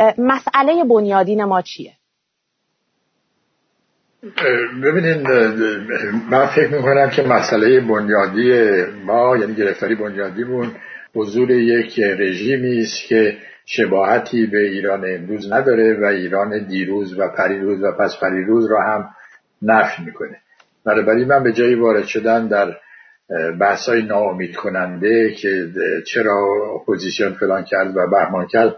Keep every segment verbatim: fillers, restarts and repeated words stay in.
مسئله بنیادین ما چیه؟ ببینید، من فکر میکنم که مسئله بنیادی ما، یعنی گرفتاری بنیادیمون، حضور یک رژیمی است که شباهتی به ایران امروز نداره و ایران دیروز و پریروز و پس پریروز را هم نفی میکنه. بنابراین من به جای وارد شدن در بحث‌های ناامید کننده که چرا اپوزیسیون فلان کرد و بهمان کرد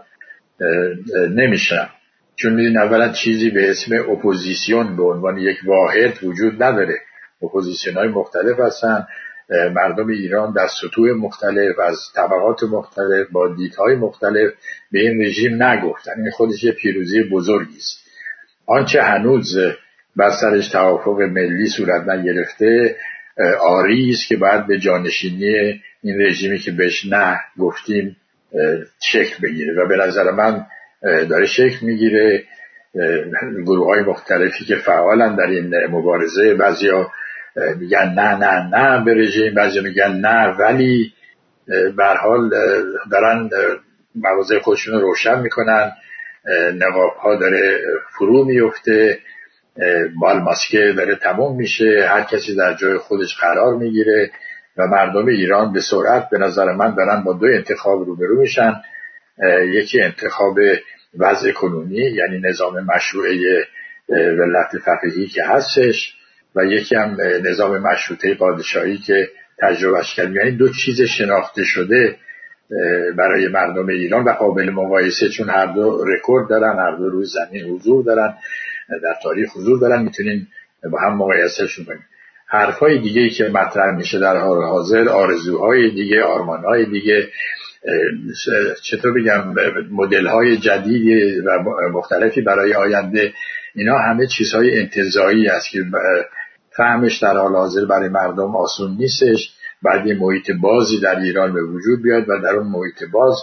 نمیشم، چون میدین اولا چیزی به اسم اپوزیسیون به عنوان یک واحد وجود نداره. اپوزیسیون های مختلف هستن، مردم ایران در سطوح مختلف از طبقات مختلف با دیدهای مختلف به این رژیم نگفتن. این خودش یه پیروزی بزرگی است. آنچه هنوز بر سرش توافق ملی صورت نگرفته آری است که باید به جانشینی این رژیمی که بهش نه گفتیم شکل بگیره و به نظر من داره شکل میگیره. گروه های مختلفی که فعالن در این مبارزه، بعضیا میگن نه نه نه به رژیم، بعضیا میگن نه ولی به هر حال دارن مواضع خودشون رو روشن میکنن. نقاب ها داره فرو میفته، بال ماسکه داره تموم میشه، هر کسی در جای خودش قرار میگیره و مردم ایران به سرعت به نظر من دارن با دو انتخاب روبرو میشن. یکی انتخاب وضع کنونی، یعنی نظام مشروعه ولایت فقیهی که هستش، و یکی هم نظام مشروطه پادشاهی که تجربهش کردیم. یعنی دو چیز شناخته شده برای مردم ایران و قابل مقایسه، چون هر دو رکورد دارن، هر دو روی زمین حضور دارن، در تاریخ حضور دارن، میتونین با هم مقایسهشون کنیم. حرفای دیگه‌ای که مطرح میشه در حال حاضر، آرزوهای دیگه، آرمانهای دیگه، چطور بگم، مدل‌های جدیدی و مختلفی برای آینده، اینا همه چیزهای انتزاعی است که فهمش در حال حاضر برای مردم آسون نیستش. بعد یه محیط بازی در ایران به وجود بیاد و در اون محیط باز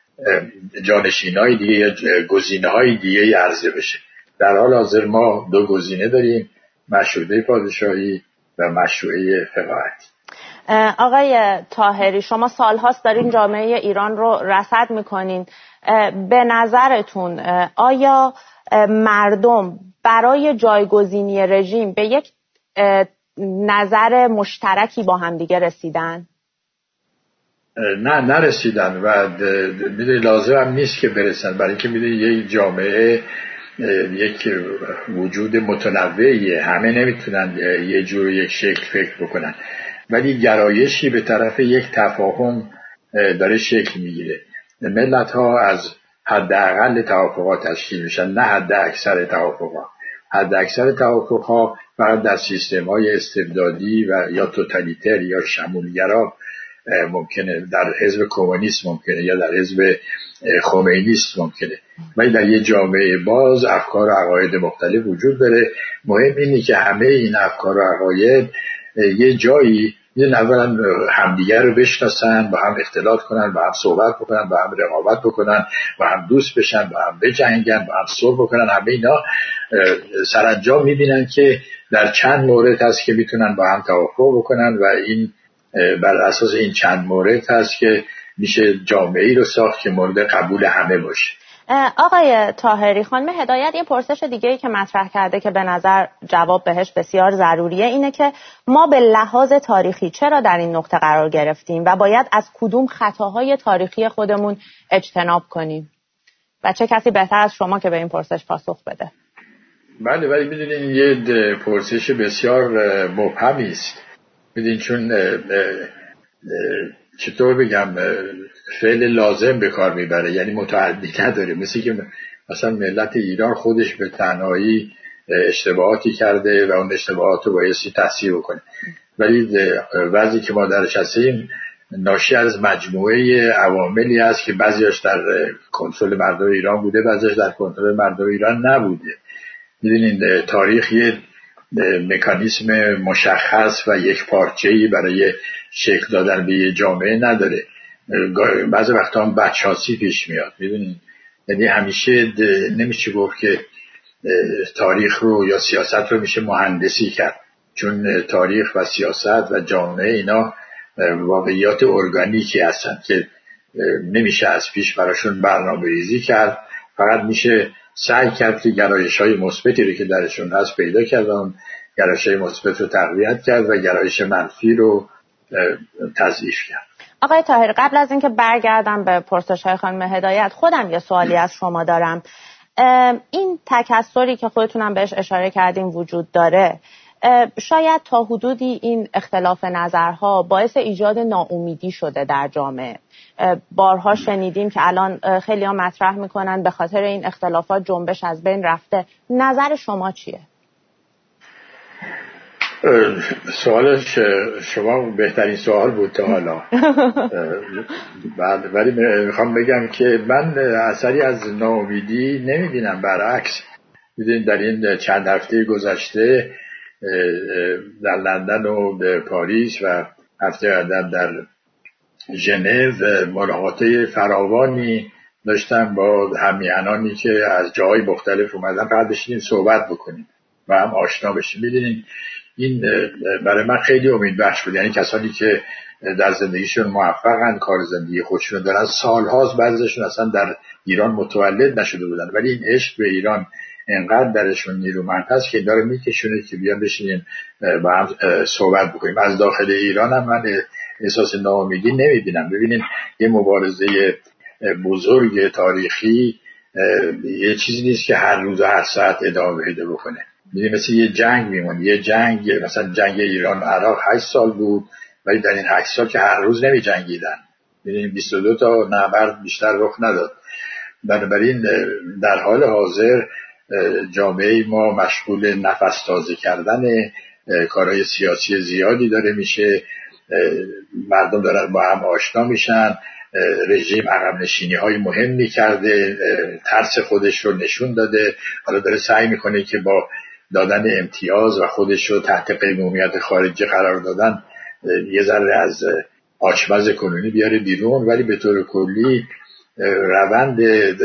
جانشینای دیگه یا گزینه‌های دیگه عرضه بشه. در حال حاضر ما دو گزینه داریم، مشروطه پادشاهی و مشروعه فقاهتی. آقای طاهری، شما سالهاست دارین جامعه ایران رو رصد میکنین. به نظرتون آیا مردم برای جایگزینی رژیم به یک نظر مشترکی با هم دیگه رسیدن؟ نه نرسیدن و میدونی لازم هم نیست که برسن، برای اینکه میدونی یک جامعه یک وجود متنوعیه، همه نمیتونن یه جور یک شکل فکر بکنن، ولی گرایشی به طرف یک تفاهم داره شکل میگیره. ملت ها از حداقل توافقات تشکیل میشن، نه حد اکثر توافقات. حد اکثر توافقات فقط در سیستم های استبدادی و یا توتالیتر یا شمولگرا ممکنه، در حزب کمونیست ممکنه یا در حزب خمینیست ممکنه، ولی در یه جامعه باز افکار و عقاید مختلف وجود داره. مهم اینه که همه این افکار و عقاید یه جایی یه اولا همدیگر رو بشناسن، با هم اختلاط کنن، با هم صحبت بکنن، با هم رقابت بکنن، با هم دوست بشن، با هم بجنگن، با هم صلح بکنن. همه اینا سرانجام میبینن که در چند مورد هست که میتونن با هم توافق بکنن و این بر اساس این چند مورد هست که میشه جامعه‌ای رو ساخت که مورد قبول همه باشه. آقای طاهری، خانم هدایت یه پرسش دیگه‌ای که مطرح کرده که به نظر جواب بهش بسیار ضروریه اینه که ما به لحاظ تاریخی چرا در این نقطه قرار گرفتیم و باید از کدوم خطاهای تاریخی خودمون اجتناب کنیم و چه کسی بهتر از شما که به این پرسش پاسخ بده؟ بله، ولی میدونین یه پرسش بسیار مبهمی است. میدونین چون چطور بگم فعل لازم به کار میبره، یعنی متعدی نداره. مثل که مثلا ملت ایران خودش به تنهایی اشتباهاتی کرده و اون اشتباهات رو بایستی تصحیح بکنه، ولی وضعی که ما درش هستیم ناشی از مجموعه عواملی است که بعضیش در کنترل مردم ایران بوده، بعضیش در کنترل مردم ایران نبوده. میدونین تاریخ یه مکانیسم مشخص و یک پارچه‌ای برای شکل دادن به یه جامعه نداره. بعضی وقتا هم بدشانسی پیش میاد. میدونین، یعنی همیشه نمیشه گفت که تاریخ رو یا سیاست رو میشه مهندسی کرد، چون تاریخ و سیاست و جامعه اینا واقعیات ارگانیکی هستن که نمیشه از پیش براشون برنامه ریزی کرد فقط میشه سعی کرد که گرایش‌های مثبتی رو که درشون هست پیدا کرد و اون گرایش‌های مثبت رو تقویت کرد و گرایش منفی رو تضعیف کرد. آقای طاهری، قبل از اینکه برگردم به پرسش‌های خانم هدایت، خودم یه سوالی از شما دارم. این تکثری که خودتونم بهش اشاره کردین وجود داره، شاید تا حدودی این اختلاف نظرها باعث ایجاد ناامیدی شده در جامعه. بارها شنیدیم که الان خیلی ها مطرح میکنن به خاطر این اختلافات جنبش از بین رفته. نظر شما چیه؟ سوالش شما بهترین سوال بود تا حالا. بعد ولی میخوام بگم که من اثری از ناامیدی نمیبینم، برعکس. میدونید در این چند هفته گذشته در لندن و پاریس و هفته بعد در ژنو ملاقات فراوانی داشتم با همیهنانی که از جاهای مختلف اومدن فقط بشینیم صحبت بکنیم و هم آشنا بشیم. میدونید این برای من خیلی امیدبخش بود. یعنی کسانی که در زندگیشون موفقن، کار زندگی خودشون دارن، سالهاست بعضیشون اصلا در ایران متولد نشده بودن، ولی این عشق به ایران انقدر درشون نیرومند هست که داره میکشونه که بیان بشینیم با هم صحبت بکنیم. از داخل ایران هم من احساس ناامیدی نمیبینم. ببینید یه مبارزه بزرگ تاریخی یه چیزی نیست که هر روز و هر ساعت ادامه پیدا بکنه. میدونید مثل یه جنگ میمون. یه جنگ مثلا جنگ ایران عراق هشت سال بود، ولی در این هشت سال که هر روز نمی جنگیدن. میدونید بیست و دو تا نبرد بیشتر رخ نداد. بنابراین در حال حاضر جامعه ما مشغول نفس تازه کردن، کارهای سیاسی زیادی داره میشه، مردم دارن با هم آشنا میشن، رژیم عقب نشینی های مهمی کرده، ترس خودش رو نشون داده، حالا داره سعی میکنه که با دادن امتیاز و خودش رو تحت قیمومیت خارجی قرار دادن یه ذره از آچمز کنونی بیاره بیرون، ولی به طور کلی روند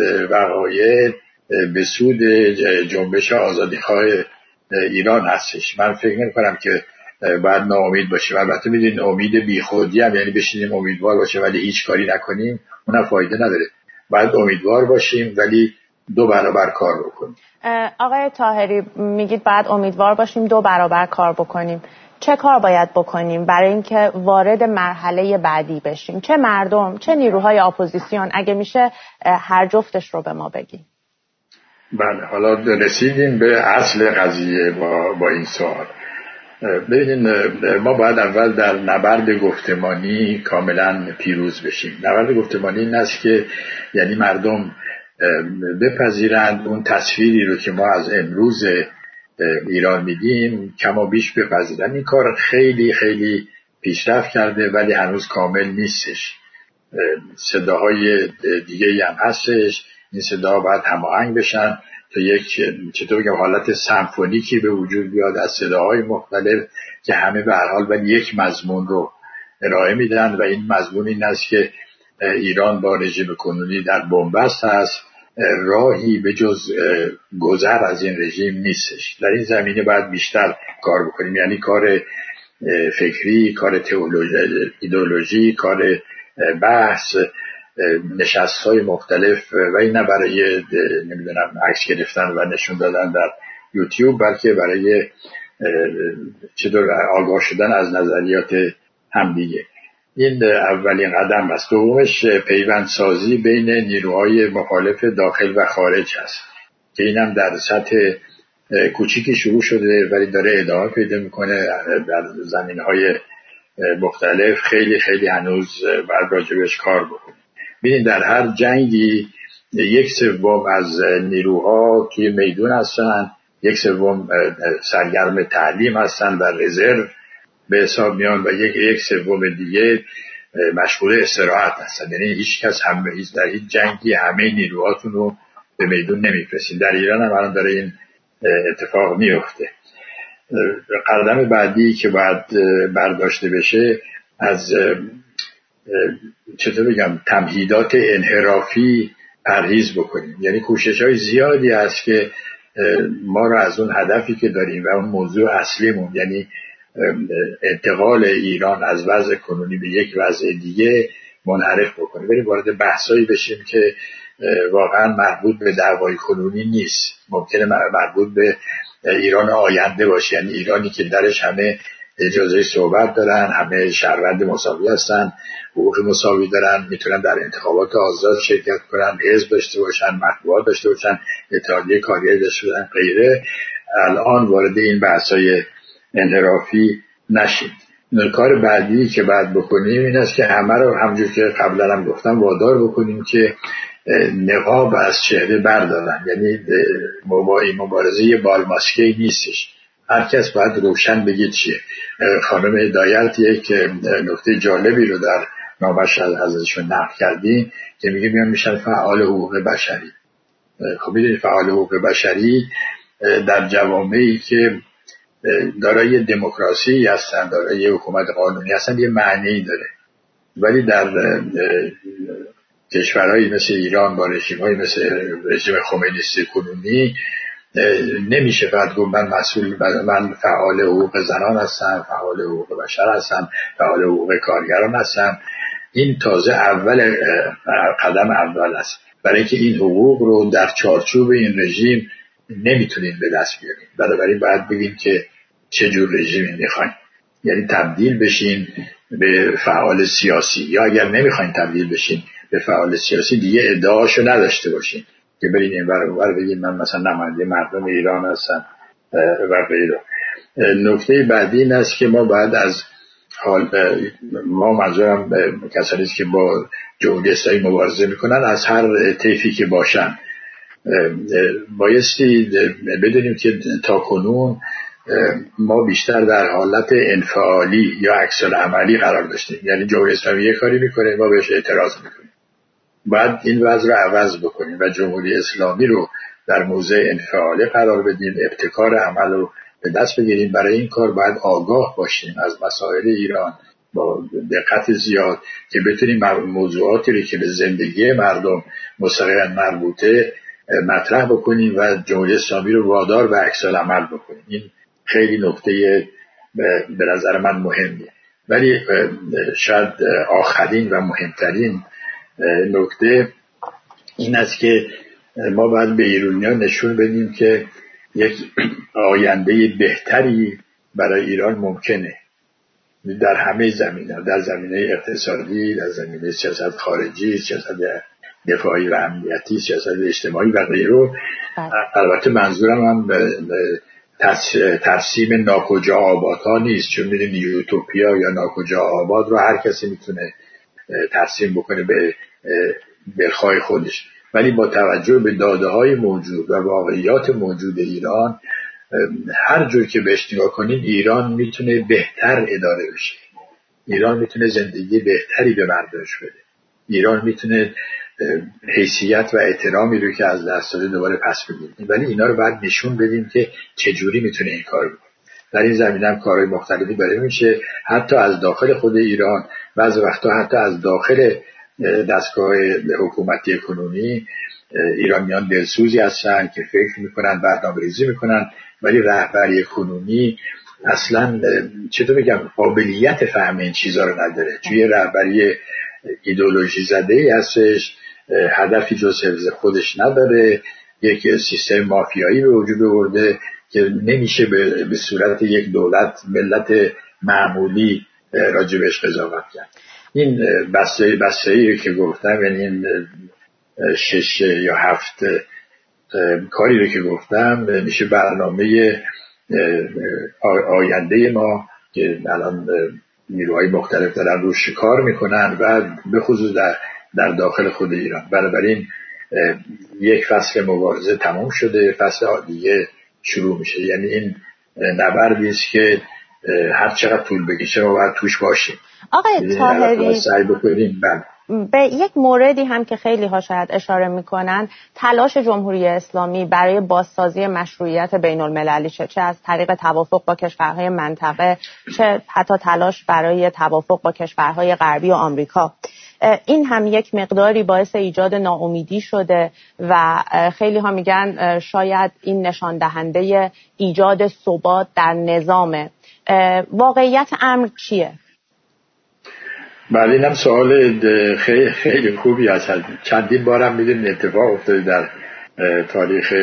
وقایع به سود جنبش آزادیخواه ایران هستش. من فکر نمی‌کنم که باید ناامید باشیم. البته میدونید امید بیخودی هم یعنی بشینیم امیدوار باشیم ولی هیچ کاری نکنیم، اونم فایده نداره. باید امیدوار باشیم ولی دو برابر کار بکنیم. آقای طاهری میگید باید امیدوار باشیم دو برابر کار بکنیم. چه کار باید بکنیم برای اینکه وارد مرحله بعدی بشیم؟ چه مردم، چه نیروهای اپوزیسیون؟ اگه میشه هر جفتش رو به ما بگیم. بله، حالا رسیدیم به اصل قضیه با, با این سوال. ببینید ما باید اول در نبرد گفتمانی کاملا پیروز بشیم. نبرد گفتمانی این است که یعنی مردم بپذیرند اون تصویری رو که ما از امروز ایران میدیم کما بیش بپذیرند. این کار خیلی خیلی پیشرفت کرده ولی هنوز کامل نیستش. صداهای دیگه هم هستش، این صداها باید هماهنگ بشن تا یک چطور بگم حالت سمفونیکی به وجود بیاد از صداهای مختلف که همه به هر حال ولی یک مضمون رو ارائه میدن و این مضمون این است که ایران با رژیم کنونی در بنبست هست، راهی به جز گذر از این رژیم نیستش. در این زمینه باید بیشتر کار بکنیم، یعنی کار فکری، کار تئولوژی، ایدئولوژی، کار بحث، نشست‌های مختلف و این نه برای نمیدونم عکس گرفتن و نشون دادن در یوتیوب، بلکه برای چطور آگاه شدن از نظریات همدیگه. این اولین قدم است. دومش پیوندسازی بین نیروهای مخالف داخل و خارج است که اینم در سطح کوچیکی شروع شده ولی داره ادامه پیدا میکنه در زمینهای مختلف. خیلی خیلی هنوز باید راجبش کار بکنیم. ببینید در هر جنگی یک سوم از نیروها توی میدون هستن، یک سوم سرگرم تعلیم هستن و رزرو به حساب میان و یک یک سوم دیگه مشغول استراحت هستن. یعنی هیچ کس هم در هیچ جنگی همه نیروهاتون رو به میدون نمیفرستین. در ایران هم الان داره این اتفاق میفته. قدم بعدی که باید برداشته بشه از چطور بگم تمهیدات انحرافی پرهیز بکنیم. یعنی کوشش های زیادی هست که ما رو از اون هدفی که داریم و اون موضوع اصلیمون یعنی انتقال ایران از وضع کنونی به یک وضع دیگه منحرف بکنیم. بریم وارد بحثایی بشیم که واقعا مربوط به دعوای کنونی نیست، ممکنه مربوط به ایران آینده باشه، یعنی ایرانی که درش همه اجازه صحبت دارن، همه شهروند مساوی هستن، حقوق مساوی دارن، میتونن در انتخابات آزاد شرکت کنن، حزب داشته باشن، مطبوعات داشته باشن، اتحادیه کارگری داشته باشن غیره. الان وارد این بحث‌های انحرافی نشید. کار بعدی که باید بکنیم این است که همه رو همونجور که قبلا هم گفتم وادار بکنیم که نقاب از چهره بردارن. یعنی مبارزه بالماسکه نیستش، هر کس باید روشن بگه چیه. خانم هدایت یک نکته جالبی رو در نامش ازشون نقل کردیم که میگه میان میشن فعال حقوق بشری. خب میدونید فعال حقوق بشری در جوامعی که دارای دموکراسی هستن، دارای حکومت قانونی هستن یه معنی داره، ولی در کشورهایی مثل ایران با رژیم‌های مثل رژیم خمینیستی کنونی نمیشه فقط گفت من مسئول، من فعال حقوق زنان هستم، فعال حقوق بشر هستم، فعال حقوق کارگران هستم. این تازه اول قدم اول است، برای اینکه این حقوق رو در چارچوب این رژیم نمیتونیم به دست بیاریم. بنابراین باید بگیم که چه جور رژیمی میخوایم، یعنی تبدیل بشین به فعال سیاسی، یا اگر نمیخواین تبدیل بشین به فعال سیاسی دیگه ادعاشو نداشته باشین که برین این ور اونور بگین من مثلا نماینده مردم ایران هستم و غیره. نکته بعدی این است که ما باید از حال ما منظورم کسانی است که با جمهوری اسلامی مبارزه میکنن از هر طیفی که باشن بایستی بدونیم که تا کنون ما بیشتر در حالت انفعالی یا عکس العملی قرار داشتیم. یعنی جمهوری اسلامی یک کاری میکنه ما بهش اعتراض میکنیم، باید این وضع رو عوض بکنیم و جمهوری اسلامی رو در موضع انفعالی قرار بدیم، ابتکار عمل رو به دست بگیریم. برای این کار باید آگاه باشیم از مسائل ایران با دقت زیاد که بتونیم موضوعاتی رو که به زندگی مردم مستقیما مربوطه مطرح بکنیم و جمهوری اسلامی رو وادار به عکس العمل بکنیم. این خیلی نکته به نظر من مهمیه. ولی شاید آخرین و مهمترین نکته این است که ما باید به ایرانیان نشون بدیم که یک آینده بهتری برای ایران ممکنه در همه زمینه، در زمینه اقتصادی، در زمینه سیاست خارجی، سیاست دفاعی و امنیتی، سیاست اجتماعی و غیره. البته منظورم هم ترسیم ناکجا آبادها نیست، چون میدونی یوتوپیا یا ناکجا آباد رو هر کسی میتونه ترسیم بکنه به دلخواه خودش، ولی با توجه به داده های موجود و واقعیات موجود ایران هر جور که بهش نگاه کنین ایران میتونه بهتر اداره بشه، ایران میتونه زندگی بهتری به مردمش بده، ایران میتونه حیثیت و احترامی رو که از دست داده دوباره پس بگیریم. ولی اینا رو باید نشون بدیم که چجوری میتونه این کار بکنه. در این زمینه هم کارهای مختلفی برای میشه، حتی از داخل خود ایران، بعضی وقتا حتی از داخل دستگاه حکومتی کنونی ایرانیان دلسوزی هستن که فکر میکنن، برنامه‌ریزی میکنن، ولی رهبری کنونی اصلا چطور بگم قابلیت فهم این چیزا رو نداره. توی رهبری ایدئولوژی زده ای هستش، هدفی جز حفظ خودش نداره، یک سیستم مافیایی به وجود آورده که نمیشه به, به صورت یک دولت ملت معمولی راجبش قضاوت کرد. این بسته بسته‌ای که گفتم، یعنی این شش یا هفت کاری رو که گفتم میشه برنامه آینده ما که الان نیروهای مختلف دارن روش کار میکنن و به خصوص در, در داخل خود ایران. بنابراین یک فصل مبارزه تمام شده، فصل دیگه شروع میشه. یعنی این نبردی است که هر چقدر طول بکشه ما باید توش باشیم. آقای طاهری سعی بکنیم به یک موردی هم که خیلی ها شاید اشاره میکنن، تلاش جمهوری اسلامی برای بازسازی مشروعیت بین المللی، چه چه از طریق توافق با کشورهای منطقه، چه حتی تلاش برای توافق با کشورهای غربی و آمریکا، این هم یک مقداری باعث ایجاد ناامیدی شده و خیلی ها میگن شاید این نشان دهنده ایجاد ثبات در نظام. واقعیت امر چیه؟ بله اینم سوال خیلی خیلی خوبی است. چندین بارم میدونید اتفاق افتاده در تاریخ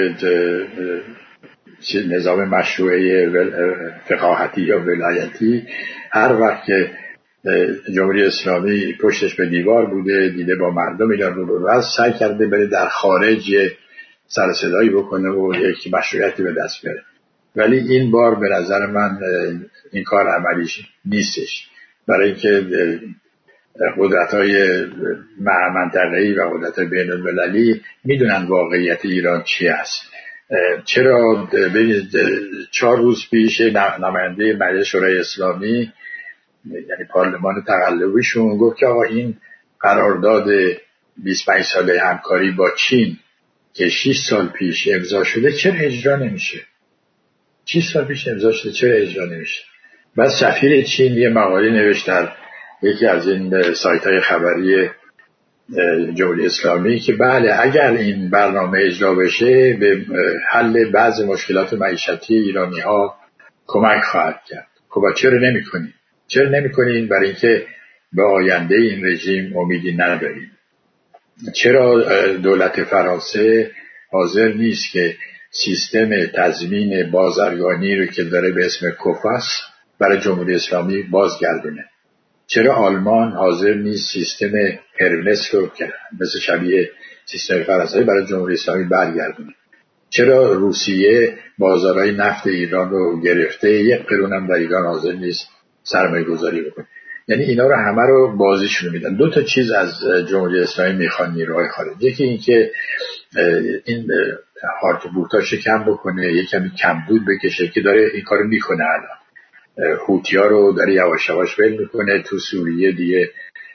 نظام مشروعه فقاهتی یا ولایتی، هر وقت که جمهوری اسلامی پشتش به دیوار بوده، دیده با مردم ایران رو به سعی کرده بره در خارج سر صدایی بکنه و یک مشروعیتی به دست بیاره. ولی این بار به نظر من این کار عملیش نیستش، برای اینکه قدرت‌های منطقه‌ای و قدرت‌های بین‌المللی میدونن واقعیت ایران چی است. چرا ببینید چهار روز پیش نماینده مجلس شورای اسلامی یعنی پارلمان تقلبیشون گفت که آقا این قرارداد بیست و پنج ساله همکاری با چین که شش سال پیش امضا شده چرا اجرا نمیشه؟ شش سال پیش امضا شده چرا اجرا نمیشه؟ بعد سفیر چین یه مقاله نوشت در یکی از این سایت‌های خبری جمهوری اسلامی که بله اگر این برنامه اجرا بشه به حل بعض مشکلات معیشتی ایرانی‌ها کمک خواهد کرد. خب چرا نمی‌کنید؟ چرا نمی‌کنید؟ برای اینکه به آینده این رژیم امیدی نداریم. چرا دولت فرانسه حاضر نیست که سیستم تضمین بازرگانی رو که داره به اسم کوفاس برای جمهوری اسلامی بازگردونه؟ چرا آلمان حاضر نیست سیستم هرمس رو که مثل شبیه سیستم فرانسوی برای جمهوری اسلامی برگردونه؟ چرا روسیه بازارهای نفت ایران رو گرفته یک قرون هم در ایران حاضر نیست سرمایه گذاری بکنه؟ یعنی اینا رو همه رو بازیشون میدن. دو تا چیز از جمهوری اسلامی میخوان نیروهای خارجی، یکی این که این هارت بوتاشو کم بکنه، یکمی کمبود بکشه که داره این کارو میکنه. الان هوتی‌ها رو داره یواش یواش ول میکنه. تو سوریه دیگه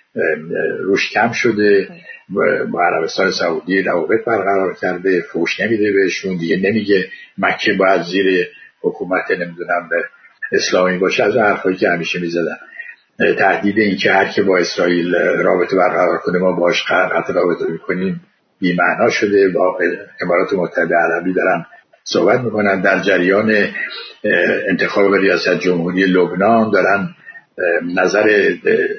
روش کم شده، با عربستان سعودی روابط برقرار کرده، فوش نمیده بهشون، دیگه نمیگه مکه باید زیر حکومت نمیدونم به اسلامی باشه، از اون حرفایی که همیشه میزدن. تهدید این که هر که با اسرائیل رابطه برقرار کنه ما باهاش قطع رابطه میکنیم بی معنا شده. با امارات متحده عربی دارن صحبت میکنن. در جریان انتخاب ریاست جمهوری لبنان دارن نظر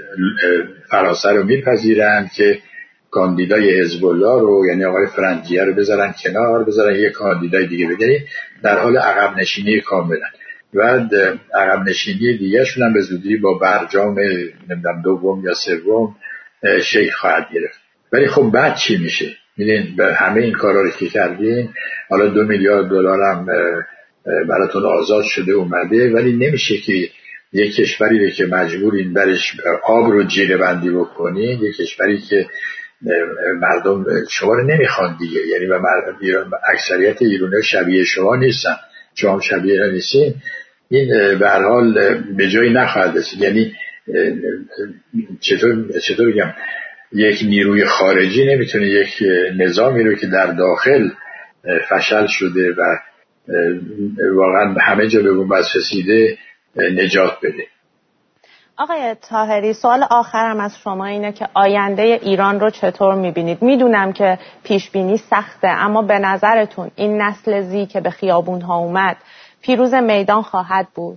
فرانسه رو میپذیرن که کاندیدای حزب الله رو یعنی آقای فرنجیه رو بذارن کنار، بذارن یک کاندیدای دیگه بگیرن، در حال عقب نشینی کاملا. و عقب نشینی دیگه شون هم به زودی با برجام نمیدونم دوم یا سوم شکل خواهد گرفت. ولی خب بعد چی میشه؟ میدین به همه این کارا رو که کردین، حالا دو میلیارد دلار هم براتون آزاد شده اومده، ولی نمیشه که یک کشوری رو که مجبورین برش آب رو جیره بندی بکنین، یک کشوری که مردم شما رو نمیخوان دیگه، یعنی و ایران اکثریت ایرانی شبیه شما نیستن، شما شبیه ایران نیستین، این به هر حال به جایی نخواهد رسید. یعنی چطور چطور بگم، یک نیروی خارجی نمیتونه یک نظامی رو که در داخل فشل شده و واقعا همه جا به بنبست رسیده نجات بده. آقای طاهری، سوال آخرم از شما اینه که آینده ایران رو چطور میبینید؟ میدونم که پیش بینی سخته، اما به نظرتون این نسل زی که به خیابون ها اومد پیروز میدان خواهد بود؟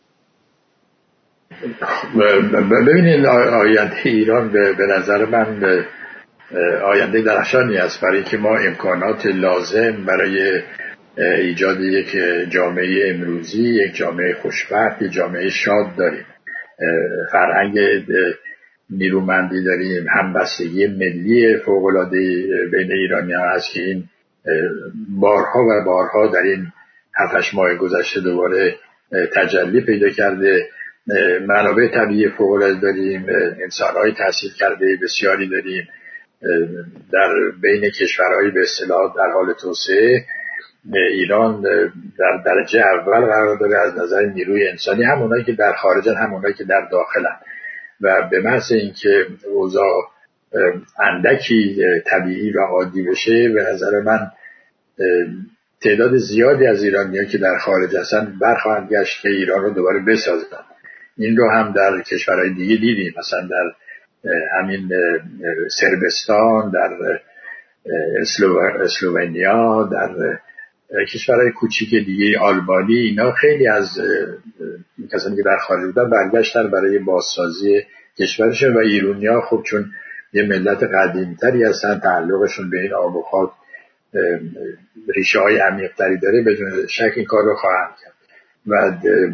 ببینید آینده ایران به نظر من آینده درخشانی است، برای که ما امکانات لازم برای ایجاد یک جامعه امروزی، یک جامعه خوشبخت، یک جامعه شاد داریم. فرهنگ نیرومندی داریم، همبستگی ملی فوق‌العاده بین ایرانی‌ها هست که این بارها و بارها در این هفتش ماه گذشته دوباره تجلی پیدا کرده. منابع طبیعی فوق‌العاده داریم، انسان‌های تحصیل کرده بسیاری داریم، در بین کشورهای به اصطلاح در حال توسعه ایران در درجه اول قرار داره از نظر نیروی انسانی، هم اونایی که در خارجن هم اونایی که در داخلن. و به محض اینکه اوضاع اندکی طبیعی و عادی بشه، به نظر من تعداد زیادی از ایرانی‌ها که در خارج هستن برخواهند گشت که ایران رو دوباره بسازن. این رو هم در کشورهای دیگه دیدیم، مثلا در همین سربستان، در اسلو... اسلوونیا، در کشورهای کوچیک دیگه آلبانی، اینا خیلی از کسانی که در خارج بودن برگشتن برای بازسازی کشورشون. و ایرونیا خب چون یه ملت قدیمتری هستن، تعلقشون به این آب و خاک ریشه های عمیق‌تری داره، بدون شک این کار رو خواهند کرد. و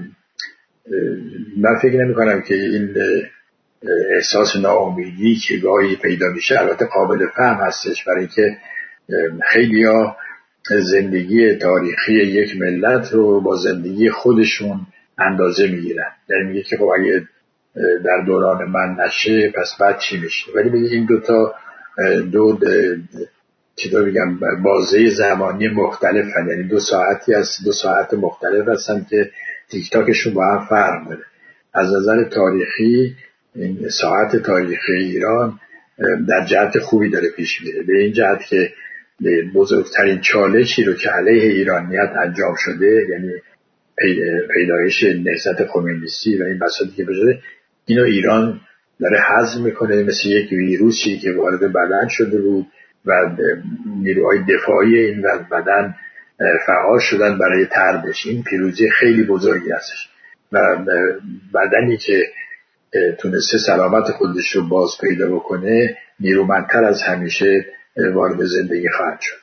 من فکر نمی کنم که این احساس ناامیدی که گاهی پیدا میشه البته قابل فهم هستش، برای اینکه خیلی‌ها زندگی تاریخی یک ملت رو با زندگی خودشون اندازه میگیرن. یعنی میگه که خب اگه در دوران من نشه پس بعد چی میشه. ولی میگه این دوتا دو چطور بگم بازه زمانی مختلفن، یعنی دو ساعتی از دو ساعت مختلف هستن که تیک تاکشون با هم فرق داره. از نظر تاریخی این ساعت تاریخی ایران در جهت خوبی داره پیش میره، به این جهت که بزرگترین چالشی رو که علیه ایرانیت انجام شده، یعنی پیدایش نهضت کمونیستی و این بساطی که بشه، اینو ایران داره هضم میکنه مثل یک ویروسی که وارد بدن شده بود و نیروهای دفاعی این بدن فعال شدن برای طردش. این پیروزی خیلی بزرگی هستش و بدنی که تونسته سلامت خودش رو باز پیدا بکنه نیرومندتر از همیشه وارد زندگی خواهد شد.